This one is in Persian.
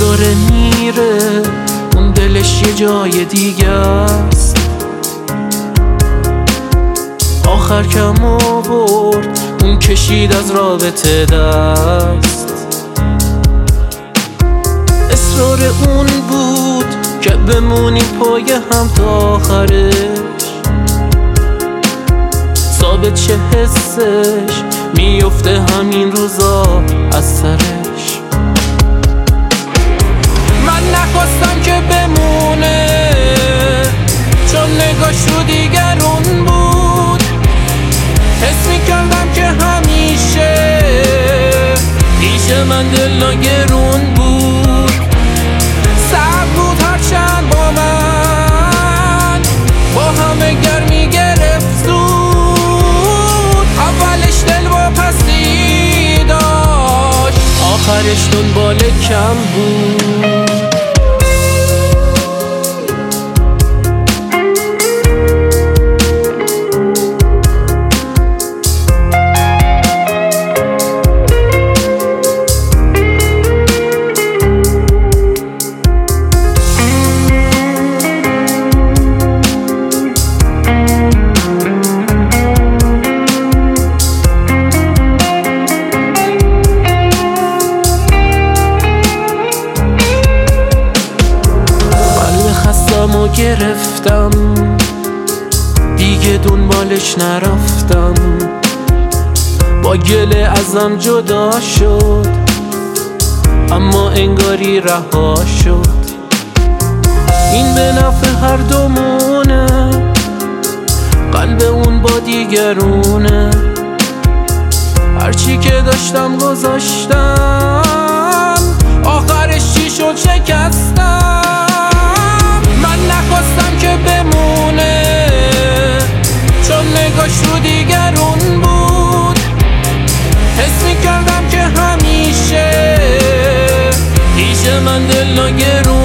داره میره، اون دلش یه جای دیگه است. آخر کم آورد، اون کشید از رابطه دست. اصرار اون بود که بمونیم پای هم تا آخرش، ثابت چه حسش میفته همین روزا از سرش. من نخواستم که بمونه، چون نگاش رو دیگرون بود. حس میکردم که همیشه پیش من دل ناگرون بود. سرد بود هرچند با من، با همه گرمی گرفت زود. اولش دل با پستی داشت، آخرش دنبال کم بود. و گرفتم دیگه دنبالش نرفتم. با گله ازم جدا شد، اما انگاری رها شد. این به نفع هر دومونه، قلب اون با دیگرونه. هرچی که داشتم گذاشتم، آخرش چی شد شکستم. من نخواستم که بمونه، چون نگاش رو دیگرون بود. حس میکردم که همیشه پیش من دل ناگرون